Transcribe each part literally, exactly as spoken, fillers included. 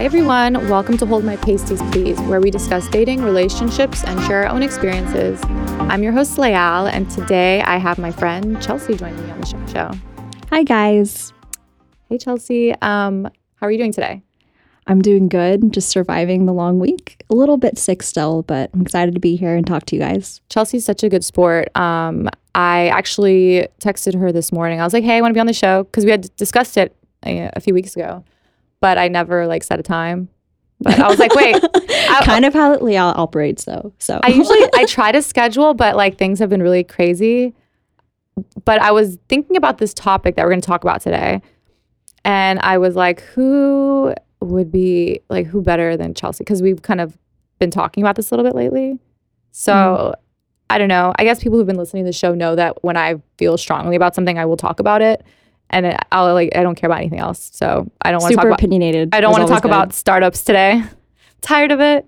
Hi everyone, welcome to Hold My Pasties Please, where we discuss dating, relationships, and share our own experiences. I'm your host, Layal, and today I have my friend Chelsea joining me on the show. Hi guys. Hey Chelsea, um, how are you doing today? I'm doing good, just surviving the long week. A little bit sick still, but I'm excited to be here and talk to you guys. Chelsea's such a good sport. Um, I actually texted her this morning. I was like, hey, I want to be on the show, because we had discussed it a, a few weeks ago. But I never like set a time. But I was like, wait. I, kind of how Layal operates though. So I usually, I try to schedule, but like things have been really crazy. But I was thinking about this topic that we're going to talk about today. And I was like, who would be, like, who better than Chelsea? Because we've kind of been talking about this a little bit lately. So mm. I don't know. I guess people who've been listening to the show know that when I feel strongly about something, I will talk about it. And it, I'll like I don't care about anything else. So I don't want to talk super about opinionated. I don't want to talk good. about startups today. Tired of it.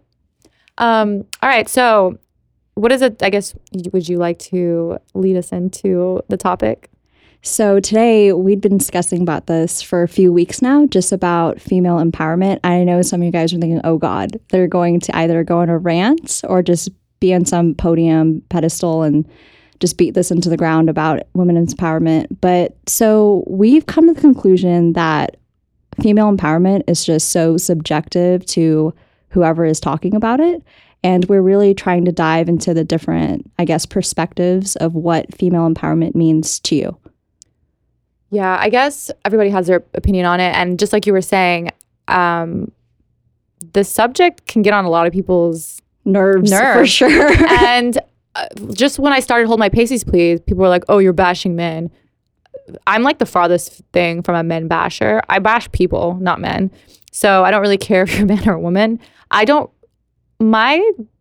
Um, all right. So what is it? I guess would you like to lead us into the topic? So today we'd been discussing about this for a few weeks now, just about female empowerment. I know some of you guys are thinking, oh God, they're going to either go on a rant or just be on some podium pedestal and just beat this into the ground about women's empowerment. But so we've come to the conclusion that female empowerment is just so subjective to whoever is talking about it. And we're really trying to dive into the different, I guess, perspectives of what female empowerment means to you. Yeah, I guess everybody has their opinion on it. And just like you were saying, um, the subject can get on a lot of people's nerves, nerves. For sure. And Uh, just when I started Hold My Pasties Please, people were like, oh, you're bashing men. I'm like the farthest thing from a men basher. I bash people, not men. So I don't really care if you're a man or a woman. I don't, my,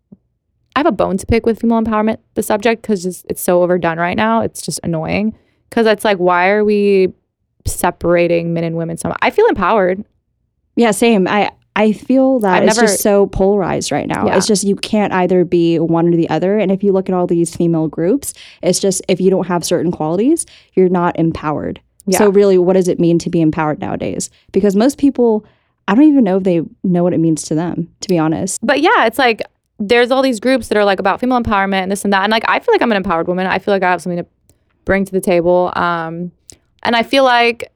I have a bone to pick with female empowerment, the subject, because it's, it's so overdone right now. It's just annoying. Because it's like, why are we separating men and women so much? I feel empowered. Yeah, same. I, I feel that I've it's never, just so polarized right now. Yeah. It's just you can't either be one or the other. And if you look at all these female groups, it's just if you don't have certain qualities, you're not empowered. Yeah. So really, what does it mean to be empowered nowadays? Because most people, I don't even know if they know what it means to them, to be honest. But yeah, it's like there's all these groups that are like about female empowerment and this and that. And like I feel like I'm an empowered woman. I feel like I have something to bring to the table. Um, and I feel like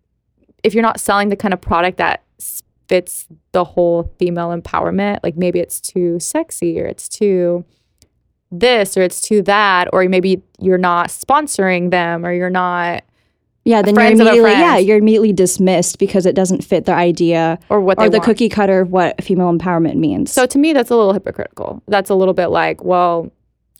if you're not selling the kind of product that fits the whole female empowerment, like maybe it's too sexy or it's too this or it's too that, or maybe you're not sponsoring them or you're not yeah then you're immediately yeah you're immediately dismissed because it doesn't fit their idea or what or they the want. Cookie cutter of what female empowerment means. So to me that's a little hypocritical. That's a little bit like, well,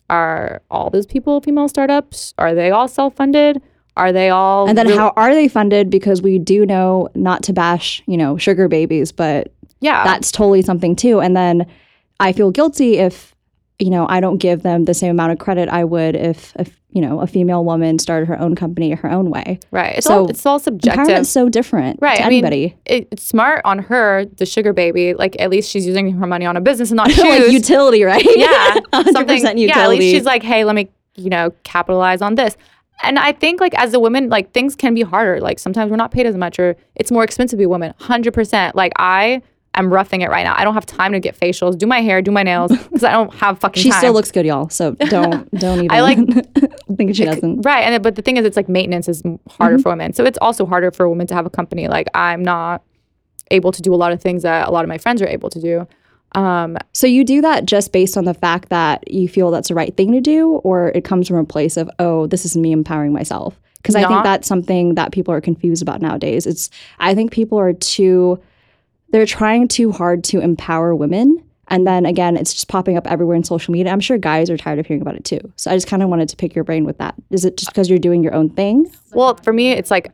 are all those people female startups? Are they all self-funded? Are they all... And then really- how are they funded? Because we do know, not to bash, you know, sugar babies, but yeah, that's totally something too. And then I feel guilty if, you know, I don't give them the same amount of credit I would if, if you know, a female woman started her own company her own way. Right. It's, so all, it's all subjective. Empowerment's so different right. to I anybody. mean, it, it's smart on her, the sugar baby. Like, at least she's using her money on a business and not shoes. Like utility, right? Yeah. one hundred percent utility. Yeah, at least she's like, hey, let me, you know, capitalize on this. And I think, like, as a woman, like, things can be harder. Like, sometimes we're not paid as much or it's more expensive to be a woman. one hundred percent. Like, I am roughing it right now. I don't have time to get facials, do my hair, do my nails, because I don't have fucking she time. She still looks good, y'all. So don't don't even I like, think she doesn't. Right. And but the thing is, it's like maintenance is harder Mm-hmm. for women. So it's also harder for a woman to have a company. Like, I'm not able to do a lot of things that a lot of my friends are able to do. Um, so you do that just based on the fact that you feel that's the right thing to do, or it comes from a place of, oh, this is me empowering myself? Because I think that's something that people are confused about nowadays. It's I think people are too, they're trying too hard to empower women. And then again, it's just popping up everywhere in social media. I'm sure guys are tired of hearing about it too. So I just kind of wanted to pick your brain with that. Is it just because you're doing your own thing? Well, for me, it's like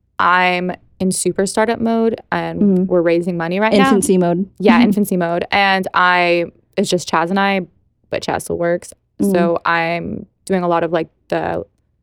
I'm in super startup mode and mm-hmm. we're raising money right infancy now. Infancy mode. Yeah, mm-hmm. infancy mode. And I, it's just Chaz and I, but Chaz still works. Mm-hmm. So I'm doing a lot of like the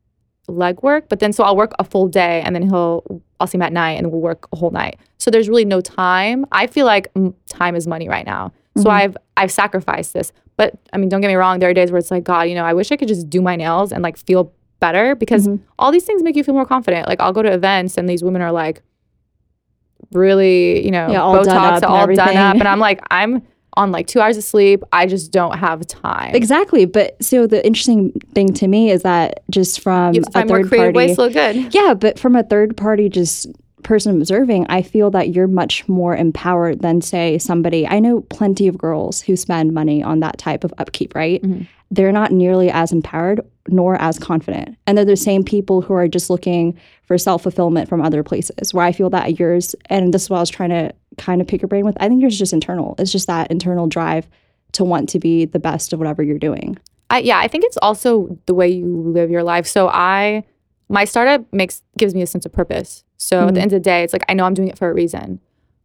leg work, but then so I'll work a full day and then he'll, I'll see him at night and we'll work a whole night. So there's really no time. I feel like time is money right now. So mm-hmm. I've, I've sacrificed this. But I mean, don't get me wrong. There are days where it's like, God, you know, I wish I could just do my nails and like feel better because mm-hmm. all these things make you feel more confident. Like I'll go to events and these women are like really, you know, Yeah, all done Botox, up and all done everything. up. And I'm like, I'm on like two hours of sleep. I just don't have time. Exactly. But so the interesting thing to me is that just from You have to a find more third creative party, ways to look good. yeah, but from a third party just person observing, I feel that you're much more empowered than, say, somebody. I know plenty of girls who spend money on that type of upkeep, right? Mm-hmm. They're not nearly as empowered nor as confident. And they're the same people who are just looking for self-fulfillment from other places, where I feel that yours, and this is what I was trying to kind of pick your brain with, I think yours is just internal. It's just that internal drive to want to be the best of whatever you're doing. I, yeah, I think it's also the way you live your life. So I, my startup makes gives me a sense of purpose. So Mm-hmm. at the end of the day, it's like, I know I'm doing it for a reason.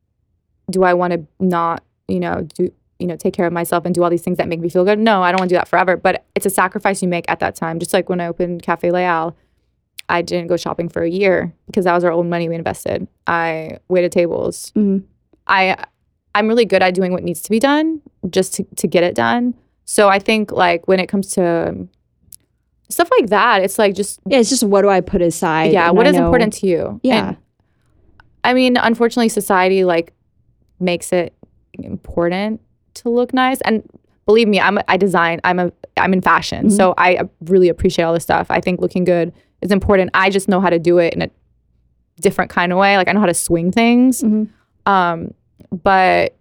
Do I want to not, you know, do, you know, take care of myself and do all these things that make me feel good? No, I don't want to do that forever. But it's a sacrifice you make at that time. Just like when I opened Cafe Leal, I didn't go shopping for a year because that was our own money we invested. I waited tables. Mm-hmm. I, I'm really good at doing what needs to be done just to, to get it done. So I think like when it comes to stuff like that, it's like just Yeah, it's just what do I put aside? yeah, and what I is know- important to you? Yeah. And, I mean, unfortunately, society like makes it important to look nice. And believe me, I'm a, I design. I'm a I'm in fashion, Mhm. so I really appreciate all this stuff. I think looking good is important. I just know how to do it in a different kind of way. Like I know how to swing things. Mhm. Um, but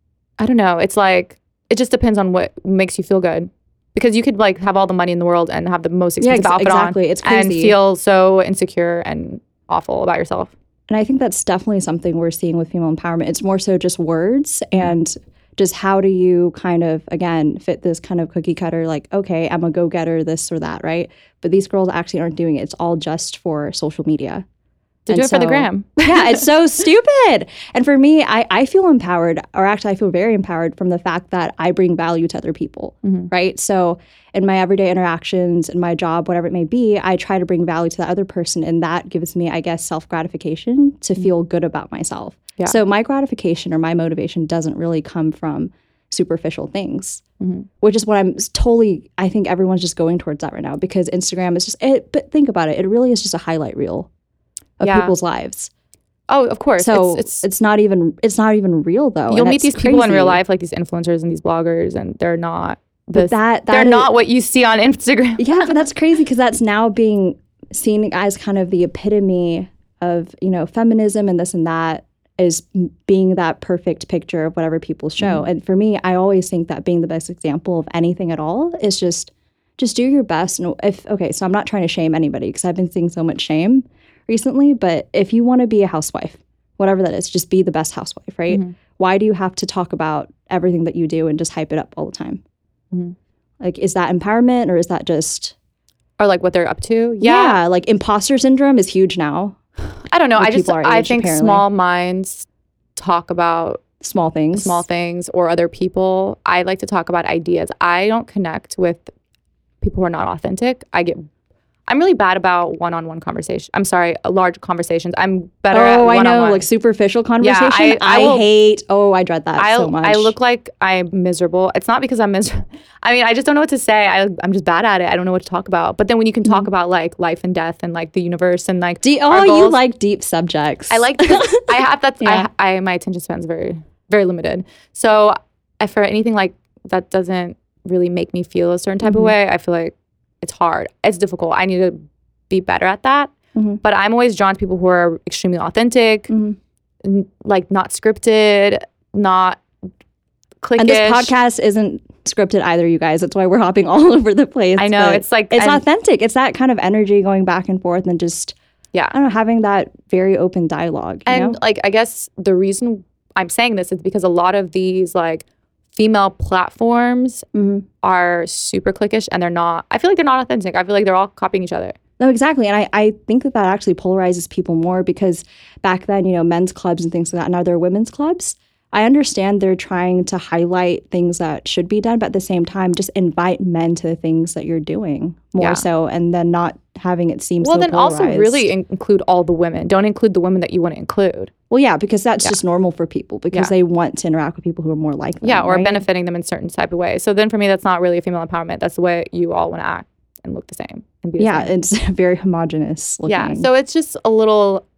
I don't know. It's like it just depends on what makes you feel good. Because you could like have all the money in the world and have the most Yeah, expensive ex- outfit exactly. on It's and crazy. feel so insecure and awful about yourself. And I think that's definitely something we're seeing with female empowerment. It's more so just words and just how do you kind of, again, fit this kind of cookie cutter, like, okay, I'm a go-getter, this or that, right? But these girls actually aren't doing it. It's all just for social media. To And do it for the so- gram. Yeah, it's so stupid. And for me, I, I feel empowered, or actually I feel very empowered from the fact that I bring value to other people, Mhm. right? So in my everyday interactions, in my job, whatever it may be, I try to bring value to the other person. And that gives me, I guess, self-gratification to feel good about myself. Yeah. So my gratification or my motivation doesn't really come from superficial things, Mhm. which is what I'm s- totally, I think everyone's just going towards that right now because Instagram is just, it, but think about it, it really is just a highlight reel of Yeah. people's lives. Oh, of course. So it's, it's, it's not even it's not even real though. you'll and meet it's these people in real crazy. life, like these influencers and these bloggers, and they're not. But This, that, that they're is- not what you see on Instagram. Yeah, but that's crazy because that's now being seen as kind of the epitome of, you know, feminism and this and that is m- being that perfect picture of whatever people show. Mm-hmm. And for me, I always think that being the best example of anything at all is just just do your best. And if okay, so I'm not trying to shame anybody because I've been seeing so much shame recently, but if you want to be a housewife, whatever that is, just be the best housewife, right? Mhm. Why do you have to talk about everything that you do and just hype it up all the time? Mhm. Like, is that empowerment or is that just Or like what they're up to. Yeah. yeah, like imposter syndrome is huge now. I don't know. With I just people our I age, think apparently. small minds talk about Small things. small things or other people. I like to talk about ideas. I don't connect with people who are not authentic. I get I'm really bad about one-on-one conversation. I'm sorry, uh, large conversations. I'm better at Oh, I one-on-one. know, like superficial conversation. I- I I, will- hate. Oh, I dread that I so much. I look like I'm miserable. It's not because I'm miserable. I mean, I just don't know what to say. I I'm just bad at it. I don't know what to talk about. But then when you can talk Mm-hmm. about like life and death and like the universe and like De- our oh, you goals- like deep subjects. I like because I have that. Yeah. I, I my attention span's very very limited. So I, for anything like that doesn't really make me feel a certain type Mhm. of way. I feel like it's hard. It's difficult. I need to be better at that. Mhm. But I'm always drawn to people who are extremely authentic, Mhm. n- like not scripted, not cliquish. And this podcast isn't scripted either, you guys. That's why we're hopping all over the place. I know but it's like it's and- authentic. It's that kind of energy going back and forth and just yeah. I don't know, having that very open dialogue. You And know? like I guess the reason I'm saying this is because a lot of these like female platforms Mhm. are super cliquish and they're not. I feel like they're not authentic. I feel like they're all copying each other. No, exactly. And I, I think that that actually polarizes people more because back then, you know, men's clubs and things like that, now they're women's clubs. I understand they're trying to highlight things that should be done, but at the same time, just invite men to the things that you're doing more Yeah. so, and then not having it seem Well, so then also polarized. really in- include all the women. Don't include the women that you want to include. Well, yeah, because that's Yeah. just normal for people because Yeah. they want to interact with people who are more like them. Yeah, or right? benefiting them in certain type of way. So then for me, that's not really a female empowerment. That's the way you all want to act and look the same and be the Yeah, same. it's very homogenous looking. Yeah, so it's just a little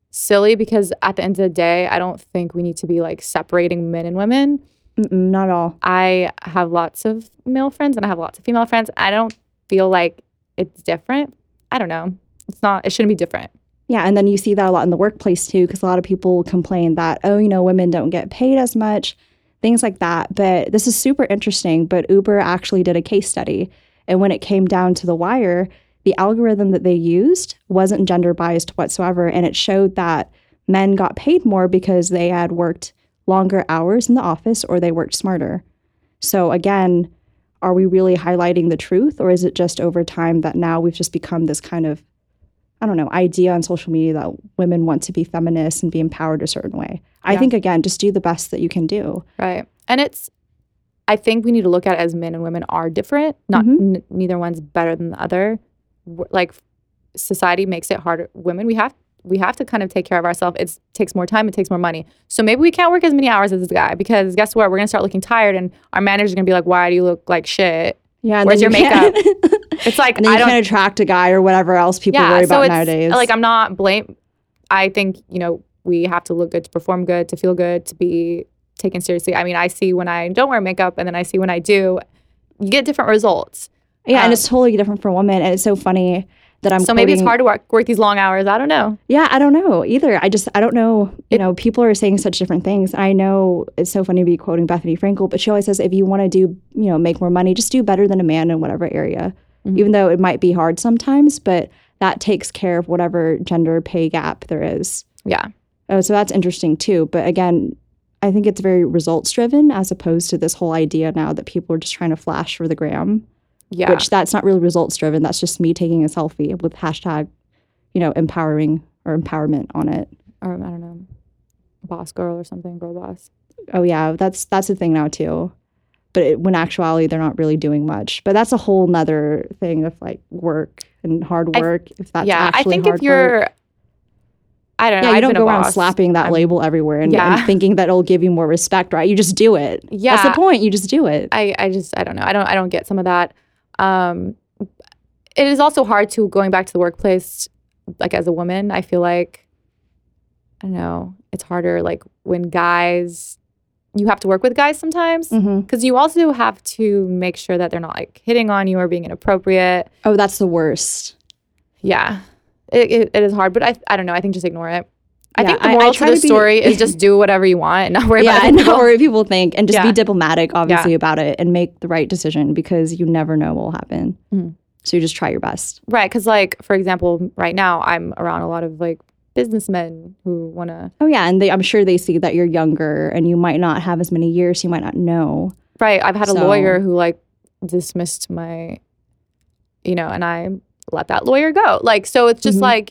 silly because at the end of the day, I don't think we need to be like separating men and women. Mm-mm, not at all. I have lots of male friends and I have lots of female friends. I don't feel like it's different. I don't know. It's not, it shouldn't be different. Yeah, and then you see that a lot in the workplace too, because a lot of people complain that, oh, you know, women don't get paid as much, things like that. But this is super interesting. But Uber actually did a case study. And when it came down to the wire, the algorithm that they used wasn't gender biased whatsoever. And it showed that men got paid more because they had worked longer hours in the office or they worked smarter. So again, are we really highlighting the truth, or is it just over time that now we've just become this kind of, I don't know, idea on social media that women want to be feminist and be empowered a certain way? I Yeah. think, again, just do the best that you can do. Right. And it's, I think we need to look at it as men and women are different. Not Mhm. n- neither one's better than the other. W- Like society makes it harder. Women, we have we have to kind of take care of ourselves. It takes more time. It takes more money. So maybe we can't work as many hours as this guy because guess what? We're gonna start looking tired, and our manager's gonna be like, "Why do you look like shit?" Yeah, and Where's then your you can't- It's like and then I you don't. can't attract a guy or whatever else people Yeah. worry So about it's nowadays. like I'm not blame. I think you know we have to look good to perform good, to feel good, to be taken seriously. I mean, I see when I don't wear makeup, and then I see when I do. You get different results. yeah, um, and it's totally different for women. And it's so funny that I'm so maybe it's quoting- hard to work, work these long hours. I don't know. Yeah, I don't know either. I just, I don't know. You It- know, people are saying such different things. I know it's so funny to be quoting Bethany Frankel, but she always says, if you want to do, you know, make more money, just do better than a man in whatever area. Mhm. Even though it might be hard sometimes, but that takes care of whatever gender pay gap there is. Yeah. Oh, so that's interesting too. But again, I think it's very results driven as opposed to this whole idea now that people are just trying to flash for the gram. Yeah. Which that's not really results driven. That's just me taking a selfie with hashtag, you know, empowering or empowerment on it. or I don't know, boss girl or something, girl boss. Oh yeah, that's that's the thing now too. But it, when actuality, they're not really doing much. But that's a whole nother thing of like work and hard I- work. if that's yeah. I actually think hard if you're, work. I don't know. Yeah, you I've don't been a go around boss. slapping that I'm- label everywhere and, Yeah. and thinking that it'll give you more respect, right? You just do it. That's Yeah. the point. You just do it. I, I just I don't know. I don't I don't get some of that. Um, it is also hard to going back to the workplace, like as a woman. I feel like I don't know. It's harder like when guys, you have to work with guys sometimes hmm because you also have to make sure that they're not like hitting on you or being inappropriate. Oh, that's the worst. Yeah, it it, it is hard, but I I don't know. I think just ignore it. I Yeah, think the I- I moral to try the to be- story is just do whatever you want and not worry Yeah, about and people. not worry what people think, and just Yeah. be diplomatic, obviously, about it, and make the right decision because you never know what will happen. Mhm. So you just try your best. Right, because like for example, right now I'm around a lot of like businessmen who want to. Oh yeah, and they, I'm sure they see that you're younger and you might not have as many years, so you might not know. Right, I've had a So- lawyer who like dismissed my, you know, and I let that lawyer go. Like, so it's just Mhm. like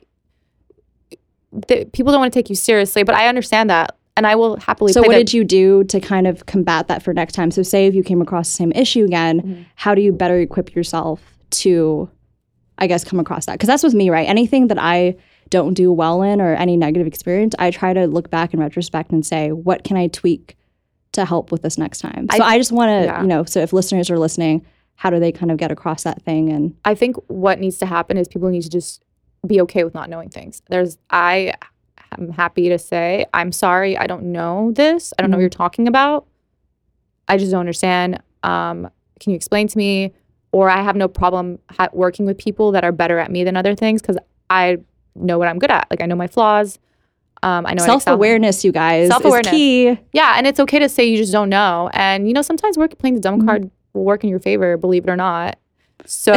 the, people don't want to take you seriously, but I understand that, and I will happily. So play what the- did you do to kind of combat that for next time? So say if you came across the same issue again, Mhm. how do you better equip yourself to, I guess, come across that? Because that's with me, right? Anything that I don't do well in or any negative experience, I try to look back in retrospect and say, what can I tweak to help with this next time? So I- I, just want to, yeah. you know, so if listeners are listening, how do they kind of get across that thing? And I think what needs to happen is people need to just be okay with not knowing things. There's, I am happy to say, I'm sorry, I don't know this. I don't know what Mhm. you're talking about. I just don't understand. Um, can you explain to me? Or I have no problem ha- working with people that are better at me than other things because I know what I'm good at. Like I know my flaws. Um, I know I excel in. self-awareness, you guys, Self-awareness. is key. Yeah, and it's okay to say you just don't know. And you know, sometimes work playing the dumb Mhm. card will work in your favor, believe it or not. So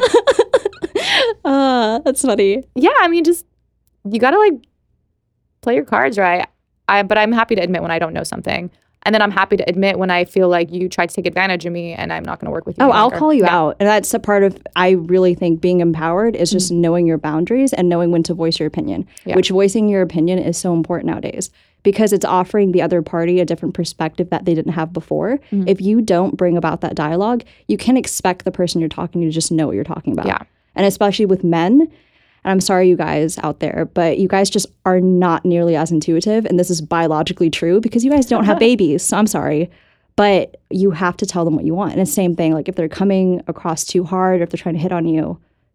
uh, that's funny. yeah, I mean, just you gotta like play your cards right. I but I'm happy to admit when I don't know something, and then I'm happy to admit when I feel like you tried to take advantage of me, and I'm not gonna work with you. Oh, any I'll longer. call you Yeah. out. And that's a part of, I really think being empowered is just knowing your boundaries and knowing when to voice your opinion, Yeah. which voicing your opinion is so important nowadays because it's offering the other party a different perspective that they didn't have before. Mhm. If you don't bring about that dialogue, you can expect the person you're talking to just know what you're talking about. Yeah. And especially with men, and I'm sorry, you guys out there, but you guys just are not nearly as intuitive. And this is biologically true because you guys don't have babies. So I'm sorry. But you have to tell them what you want. And it's the same thing. Like if they're coming across too hard or if they're trying to hit on you,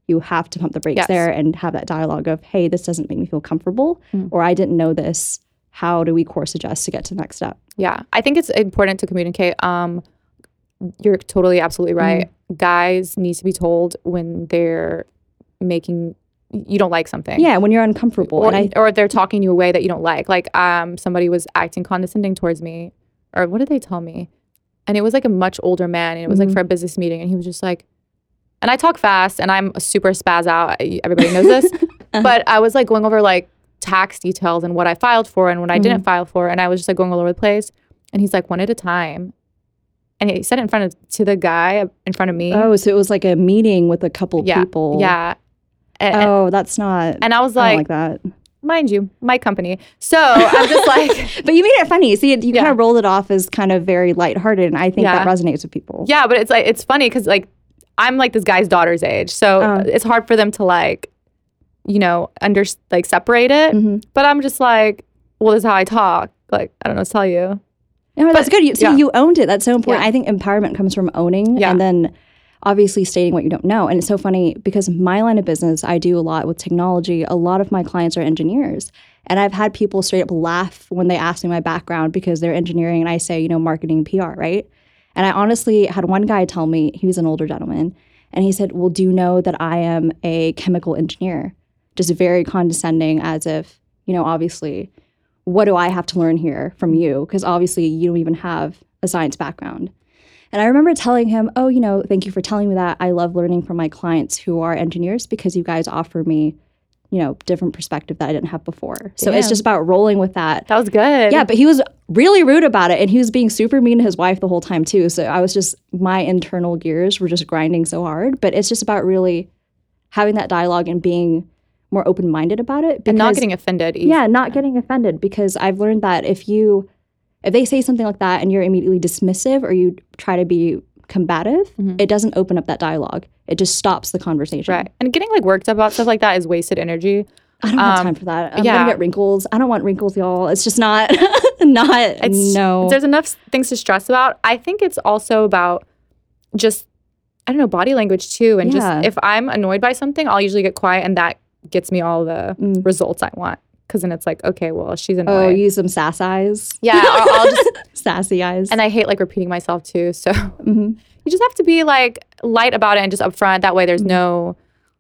you have to pump the brakes Yes. there and have that dialogue of, hey, this doesn't make me feel comfortable, Mm. or I didn't know this. How do we course adjust to get to the next step? Yeah. I think it's important to communicate. Um, you're totally absolutely right. Mm-hmm. Guys need to be told when they're making, you don't like something. Yeah, when you're uncomfortable. Or, and I, or they're talking you a way that you don't like. Like um, somebody was acting condescending towards me. Or what did they tell me? And it was like a much older man. And it was Mhm. like for a business meeting. And he was just like, and I talk fast and I'm a super spaz out. Everybody knows this. Uh-huh. But I was like going over like tax details and what I filed for and what I didn't Mhm. file for. And I was just like going all over the place. And he's like, one at a time. And he said it in front of, to the guy in front of me. oh, so it was like a meeting with a couple yeah. people. Yeah. And, and- Oh, that's not. and I was I don't like, like that. mind you, my company. So I'm just like, But you made it funny. See, you Yeah. kind of rolled it off as kind of very lighthearted, and I think Yeah. that resonates with people. yeah, but it's like, it's funny because like, I'm like this guy's daughter's age. So Oh. it's hard for them to like, you know, under like separate it. hmm But I'm just like, well, this is how I talk. Like, I don't know what to tell you. No, that's good. You, see, yeah. you owned it. That's so important. Yeah. I think empowerment comes from owning Yeah. and then obviously stating what you don't know. And it's so funny because my line of business, I do a lot with technology. A lot of my clients are engineers. And I've had people straight up laugh when they ask me my background because they're engineering and I say, you know, marketing and P R, right? And I honestly had one guy tell me, he was an older gentleman, and he said, well, do you know that I am a chemical engineer? Just very condescending, as if, you know, obviously, what do I have to learn here from you? Because obviously you don't even have a science background. And I remember telling him, oh, you know, thank you for telling me that. I love learning from my clients who are engineers because you guys offer me, you know, different perspective that I didn't have before. So it's Damn. just about rolling with that. That was good. Yeah, but he was really rude about it, and he was being super mean to his wife the whole time too. So I was just, my internal gears were just grinding so hard. But it's just about really having that dialogue and being more open-minded about it. and not because- getting offended. Either. yeah, not getting offended, because I've learned that if you, if they say something like that and you're immediately dismissive or you try to be combative, Mhm. it doesn't open up that dialogue. It just stops the conversation. Right. And getting like worked up about stuff like that is wasted energy. I don't have Um, time for that. I'm yeah. gonna get wrinkles. I don't want wrinkles, y'all. It's just not, not, It's no. There's enough things to stress about. I think it's also about just I don't know body language too, and Yeah. just if I'm annoyed by something, I'll usually get quiet, and that gets me all the Mm. results I want. Because then it's like, okay, well, she's Oh, annoyed. use some sass eyes. yeah, I'll, I'll just Sassy eyes. and I hate like repeating myself too. So Mhm. you just have to be like light about it and just upfront. That way, there's Mm-hmm. no,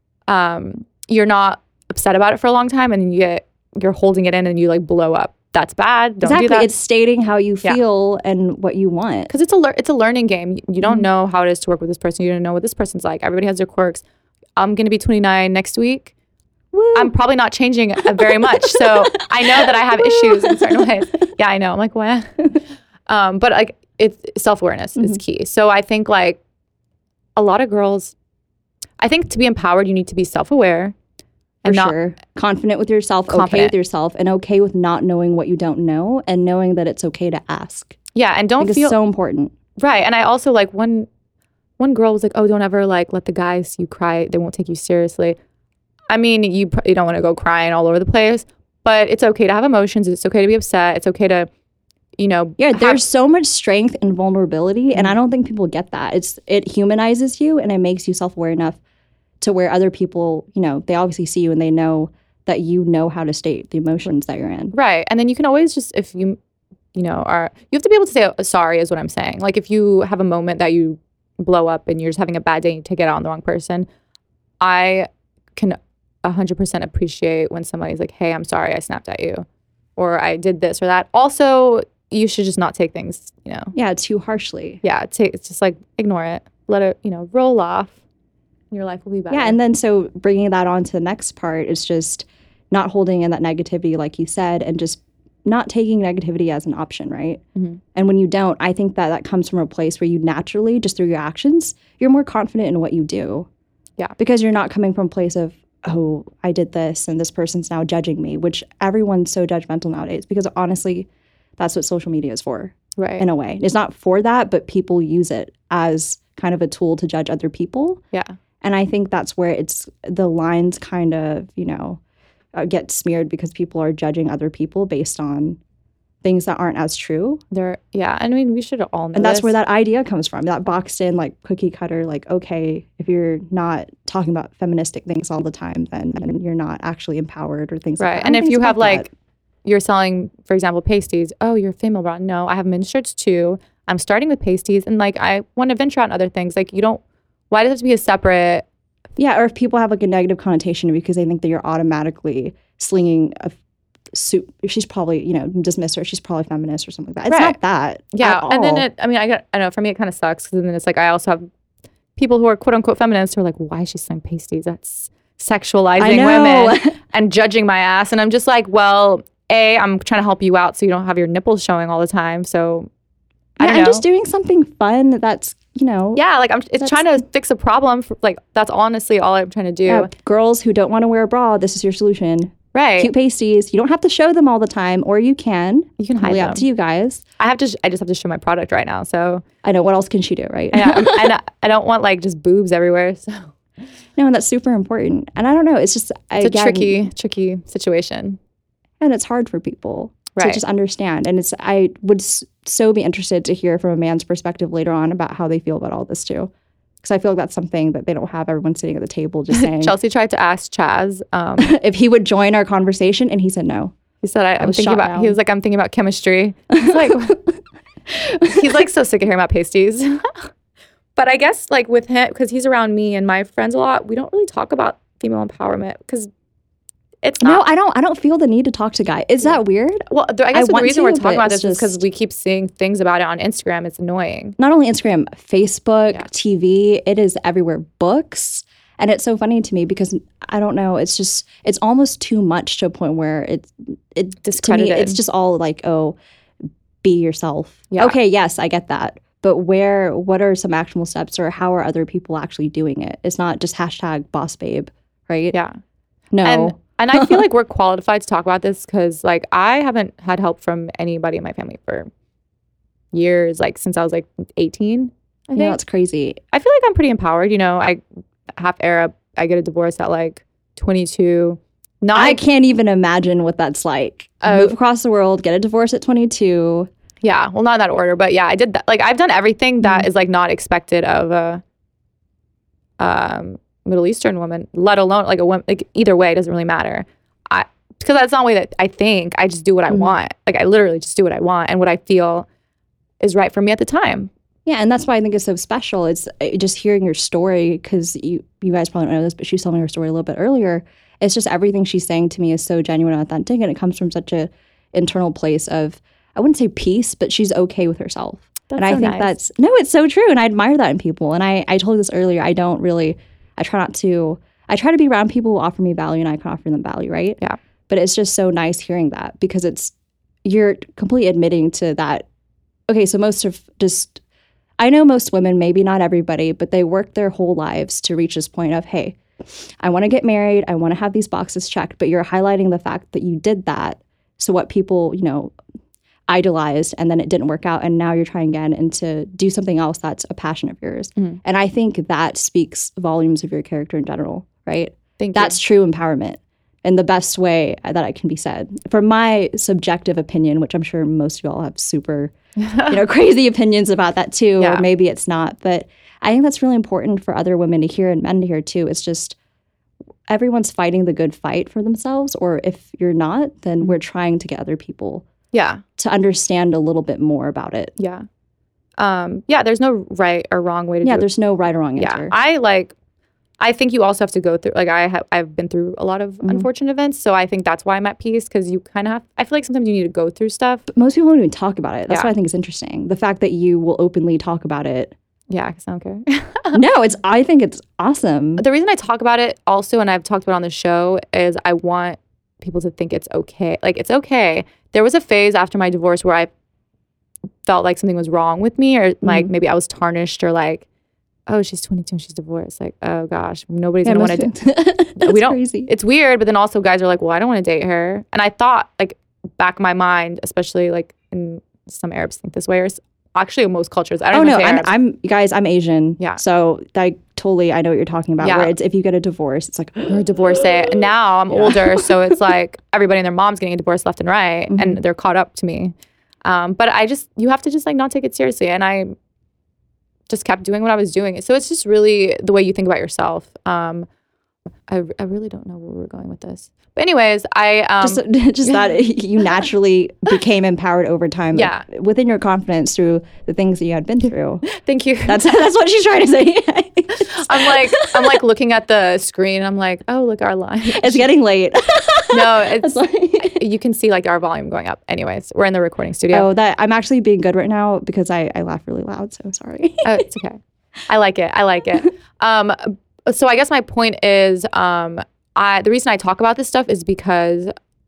um, you're not upset about it for a long time, and then you get you're holding it in and you like blow up. That's bad. Don't exactly. do that. It's stating how you Yeah. feel and what you want. Because it's a lear- it's a learning game. You don't Mhm. know how it is to work with this person. You don't know what this person's like. Everybody has their quirks. I'm gonna be twenty-nine next week. Woo. I'm probably not changing uh, very much. So I know that I have issues in certain ways. Yeah, I know. I'm like, what? Um, but like, it's self awareness is Mhm. key. So I think like a lot of girls, I think to be empowered, you need to be self aware For and not sure. Confident with yourself, okay Confident. with yourself, and okay with not knowing what you don't know, and knowing that it's okay to ask. yeah, and I don't think feel it's so important. right. And I also like one one girl was like, oh, don't ever like let the guys see you cry. They won't take you seriously. I mean, you pr- you don't want to go crying all over the place, but it's okay to have emotions. It's okay to be upset. It's okay to, you know, Yeah, have- there's so much strength and vulnerability, and Mhm. I don't think people get that. It's it humanizes you, and it makes you self-aware enough to where other people, you know, they obviously see you and they know that you know how to state the emotions that you're in. right. And then you can always just if you, you know, are you have to be able to say uh, sorry is what I'm saying. Like if you have a moment that you blow up and you're just having a bad day and you take it out on the wrong person, I can one hundred percent appreciate when somebody's like, hey, I'm sorry I snapped at you or I did this or that. Also, you should just not take things, you know, Yeah, too harshly. yeah, take, it's just like ignore it. Let it, you know, roll off. And your life will be better. Yeah, and then so bringing that on to the next part is just not holding in that negativity, like you said, and just not taking negativity as an option, right? Mhm. And when you don't, I think that that comes from a place where you naturally, just through your actions, you're more confident in what you do. Yeah. Because you're not coming from a place of, oh, I did this and this person's now judging me, which everyone's so judgmental nowadays because honestly, that's what social media is for right. in a way. It's not for that, but people use it as kind of a tool to judge other people. yeah. And I think that's where it's the lines kind of, you know, uh, get smeared because people are judging other people based on things that aren't as true. There, yeah. I mean, we should all know And that's this. where that idea comes from, that boxed in, like, cookie cutter, like, okay, if you're not talking about feministic things all the time, then, then you're not actually empowered or things right. like that. I And don't if think you it's have, about like, that. you're selling, for example, pasties. Oh, you're a female brand. No, I have men's shirts too. I'm starting with pasties. And, like, I want to venture out in other things. Like, you don't, why does it have to be a separate? Yeah, or if people have, like, a negative connotation because they think that you're automatically slinging a suit, she's probably, you know, dismiss her, she's probably feminist or something like that. It's Right. not that. Yeah. at And then all. it, I mean, I got, I know for me, it kind of sucks because then it's like, I also have people who are quote unquote feminists who are like, why is she selling pasties? That's sexualizing I know. women and judging my ass. And I'm just like, well, A, I'm trying to help you out so you don't have your nipples showing all the time. So I Yeah, don't I'm know. just doing something fun that's, you know, yeah, like I'm it's That's- trying to fix a problem. For, like that's honestly all I'm trying to do. yeah, girls who don't want to wear a bra, this is your solution. Right. Cute pasties. You don't have to show them all the time, or you can. You can hide Really them. up to you guys. I have to sh- I just have to show my product right now. So I know, what else can she do, right? and, I, I'm- and I, I don't want like just boobs everywhere. So No, and that's super important. And I don't know, it's just it's again, a tricky, tricky situation. and it's hard for people Right. to just understand. And it's I would s- so be interested to hear from a man's perspective later on about how they feel about all this too, because I feel like that's something that they don't have everyone sitting at the table just saying. Chelsea tried to ask Chaz. Um, If he would join our conversation, and he said no. he said, I, "I'm was thinking shot about." down. He was like, "I'm thinking about chemistry." He's like, he's like so sick of hearing about pasties. But I guess like with him, because he's around me and my friends a lot, we don't really talk about female empowerment because it's No, not. I don't. I don't feel the need to talk to guys. Is that weird? Well, the, I I guess the want reason to, we're talking but about it's this is because just- we keep seeing things about it on Instagram. It's annoying. Not only Instagram, Facebook, Yeah. T V. It is everywhere. Books, and it's so funny to me because I don't know. It's just it's almost too much to a point where it's it to me. Discredited. It's just all like, oh, be yourself. Yeah. Okay, yes, I get that. But where? What are some actionable steps, or how are other people actually doing it? It's not just hashtag boss babe, right? Yeah. No. And and I feel like we're qualified to talk about this because like I haven't had help from anybody in my family for years, like since I was like eighteen. I you think know, it's crazy. I feel like I'm pretty empowered. You know, I half Arab. I get a divorce at like twenty-two. Not I can't even imagine what that's like. Oh. Move across the world, get a divorce at twenty-two. yeah, well, not in that order, but yeah, I did that. Like I've done everything that Mhm. is like not expected of a um, Middle Eastern woman, let alone like a woman. Like either way, it doesn't really matter. I because that's not the way that I think. I just do what I Mhm. want. Like I literally just do what I want and what I feel is right for me at the time. Yeah, and that's why I think it's so special. It's uh, just hearing your story, because you you guys probably don't know this, but she was telling me her story a little bit earlier. It's just everything she's saying to me is so genuine and authentic, and it comes from such a internal place of, I wouldn't say peace, but she's okay with herself. That's and I so think nice. that's, no, it's so true. And I admire that in people. And I, I told you this earlier, I don't really, I try not to, I try to be around people who offer me value and I can offer them value, right? Yeah. But it's just so nice hearing that, because it's, you're completely admitting to that. Okay, so most of just, I know most women, maybe not everybody, but they work their whole lives to reach this point of, hey, I want to get married, I want to have these boxes checked, but you're highlighting the fact that you did that. So what people, you know, idolized, and then it didn't work out, and now you're trying again and to do something else that's a passion of yours. Mhm. And I think that speaks volumes of your character in general, right? Thank That's true empowerment in the best way that it can be said. From my subjective opinion, which I'm sure most of y'all have super, you. you know, crazy opinions about that too, Yeah. or maybe it's not. But I think that's really important for other women to hear and men to hear too. It's just everyone's fighting the good fight for themselves, or if you're not, then we're trying to get other people yeah. to understand a little bit more about it. Yeah. Um, yeah, there's no right or wrong way to Yeah, do it. there's no right or wrong Yeah. answer. I like I think you also have to go through like I have I've been through a lot of Mhm. unfortunate events. So I think that's why I'm at peace, because you kind of have I feel like sometimes you need to go through stuff. But most people don't even talk about it. That's Yeah. what I think is interesting. The fact that you will openly talk about it. Yeah, because I don't care. No, it's I think it's awesome. The reason I talk about it also, and I've talked about it on the show, is I want people to think it's okay. Like it's okay. There was a phase after my divorce where I felt like something was wrong with me, or like maybe I was tarnished, or like, oh, she's twenty-two and she's divorced. Like, oh gosh, nobody's Yeah, gonna most want to. people- That's we don't. crazy. It's weird, but then also guys are like, well, I don't want to date her, and I thought like back in my mind, especially like in some Arabs think this way, or s- actually in most cultures. I don't Oh even no, say I'm, Arabs. I'm you guys. I'm Asian. Yeah. So I totally I know what you're talking about. Yeah. Where it's if you get a divorce, it's like You're a divorcee. And now I'm Yeah. older, so it's like everybody and their mom's getting a divorce left and right, Mhm. and they're caught up to me. Um, but I just, you have to just like not take it seriously. And I just kept doing what I was doing. So it's just really the way you think about yourself. Um, I, I really don't know where we're going with this. But anyways, I um, just just that you naturally became empowered over time, yeah, like, within your confidence through the things that you had been through. Thank you. That's that's what she's trying to say. I'm like I'm like looking at the screen. I'm like, oh, look, our line. It's getting late. No, it's like, you can see like our volume going up. Anyways, we're in the recording studio. Oh, that I'm actually being good right now because I I laugh really loud. So sorry. Oh, it's okay. I like it. I like it. Um, so I guess my point is, um. I, the reason I talk about this stuff is because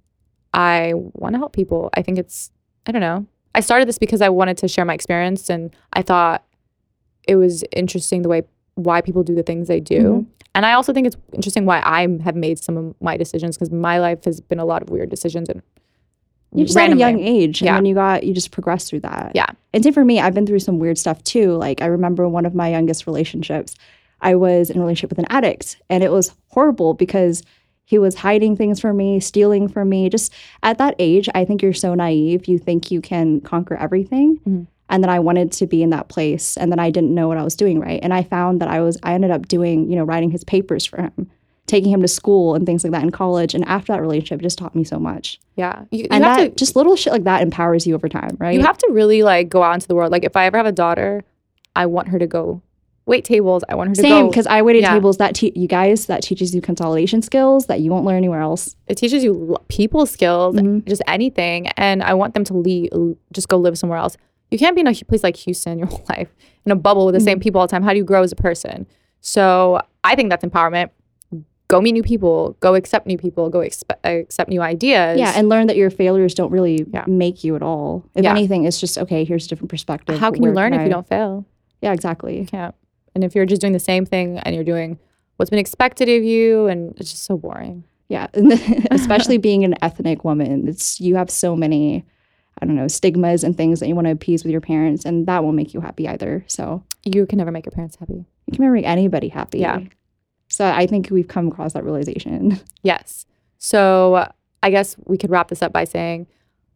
I want to help people. I think it's, I don't know. I started this because I wanted to share my experience, and I thought it was interesting the way, why people do the things they do. Mm-hmm. And I also think it's interesting why I have made some of my decisions, because my life has been a lot of weird decisions. And you just randomly. At a young age, and yeah. then you got, you just progressed through that. Yeah. And same for me, I've been through some weird stuff too. Like I remember one of my youngest relationships, I was in a relationship with an addict, and it was horrible because he was hiding things from me, stealing from me. Just at that age, I think you're so naive. You think you can conquer everything. Mm-hmm. And then I wanted to be in that place, and then I didn't know what I was doing right. And I found that I was, I ended up doing, you know, writing his papers for him, taking him to school and things like that in college. And after that relationship, it just taught me so much. Yeah. You, you and have that, to, just little shit like that empowers you over time, right? You have to really like go out into the world. Like if I ever have a daughter, I want her to go wait tables. I want her to Same, go. Same, because I waited yeah. tables. That te- you guys, that teaches you consolidation skills that you won't learn anywhere else. It teaches you l- people skills, mm-hmm. just anything. And I want them to leave, just go live somewhere else. You can't be in a place like Houston your whole life in a bubble with the mm-hmm. same people all the time. How do you grow as a person? So I think that's empowerment. Go meet new people. Go accept new people. Go expe- accept new ideas. Yeah, and learn that your failures don't really yeah. make you at all. If yeah. anything, it's just, okay, here's a different perspective. How can Where you learn can if I... you don't fail? Yeah, exactly. You can't. And if you're just doing the same thing and you're doing what's been expected of you, and it's just so boring. Yeah, especially being an ethnic woman, it's you have so many, I don't know, stigmas and things that you want to appease with your parents, and that won't make you happy either. So you can never make your parents happy. You can never make anybody happy. Yeah. So I think we've come across that realization. Yes. So I guess we could wrap this up by saying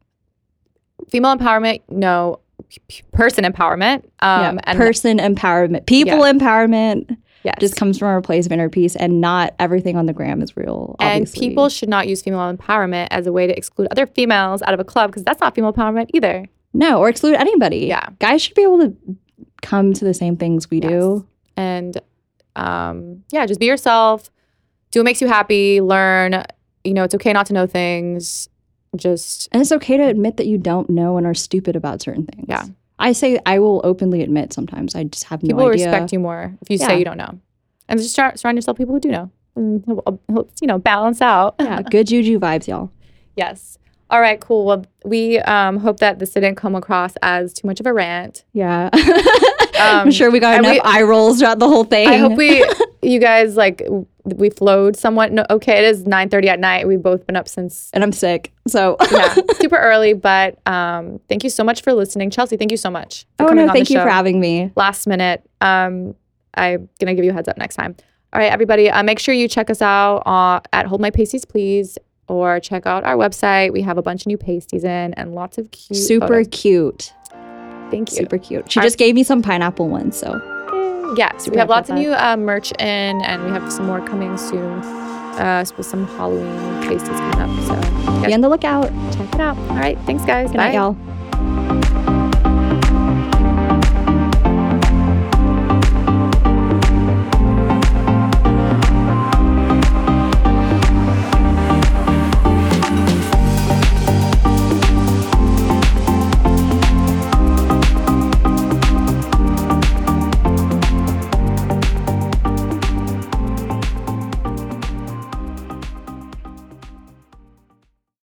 female empowerment, no. Person empowerment. Um, yeah, and person empowerment. People yeah. empowerment. Yes. Just comes from a place of inner peace, and not everything on the gram is real, obviously. And people should not use female empowerment as a way to exclude other females out of a club, because that's not female empowerment either. No, or exclude anybody. Yeah. Guys should be able to come to the same things we yes. do. And um, yeah, just be yourself. Do what makes you happy. Learn. You know, it's okay not to know things. Just and it's okay to admit that you don't know and are stupid about certain things. Yeah, I say I will openly admit sometimes I just have no people idea. People respect you more if you yeah. say you don't know, and just start, surround yourself with people who do know, and he'll, he'll, you know, balance out. Yeah, good juju vibes, y'all. Yes. All right, cool. Well, we um, hope that this didn't come across as too much of a rant. Yeah, um, I'm sure we got enough we, eye rolls throughout the whole thing. I hope we, you guys, like. We flowed somewhat. No, okay, it is nine thirty at night. We've both been up since. And I'm sick, so. Yeah, super early, but um, thank you so much for listening. Chelsea, thank you so much for oh, coming no, on thank the you show. For having me. Last minute. Um, I'm going to give you a heads up next time. All right, everybody, uh, make sure you check us out uh, at Hold My Pasties, Please, or check out our website. We have a bunch of new pasties in and lots of cute Super photos. Cute. Thank you. Super cute. She our- just gave me some pineapple ones, so. Yes, yeah, so we have lots of new uh, merch in, and we have some more coming soon uh, with some Halloween pasties coming up. So be on the lookout. Check it out. All right, thanks, guys. Good Bye. night, y'all.